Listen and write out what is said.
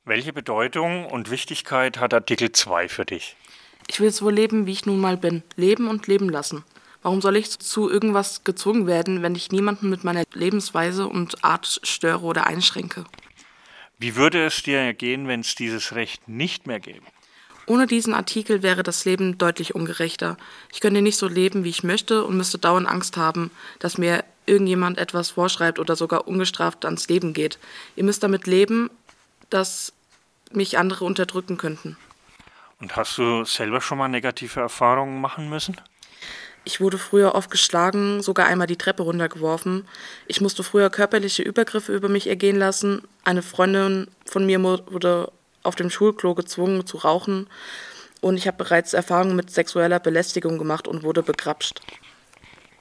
Welche Bedeutung und Wichtigkeit hat Artikel 2 für dich? Ich will so leben, wie ich nun mal bin. Leben und leben lassen. Warum soll ich zu irgendwas gezwungen werden, wenn ich niemanden mit meiner Lebensweise und Art störe oder einschränke? Wie würde es dir gehen, wenn es dieses Recht nicht mehr gäbe? Ohne diesen Artikel wäre das Leben deutlich ungerechter. Ich könnte nicht so leben, wie ich möchte und müsste dauernd Angst haben, dass mir irgendjemand etwas vorschreibt oder sogar ungestraft ans Leben geht. Ihr müsst damit leben, dass mich andere unterdrücken könnten. Und hast du selber schon mal negative Erfahrungen machen müssen? Ich wurde früher oft geschlagen, sogar einmal die Treppe runtergeworfen. Ich musste früher körperliche Übergriffe über mich ergehen lassen. Eine Freundin von mir wurde auf dem Schulklo gezwungen zu rauchen. Und ich habe bereits Erfahrungen mit sexueller Belästigung gemacht und wurde begrapscht.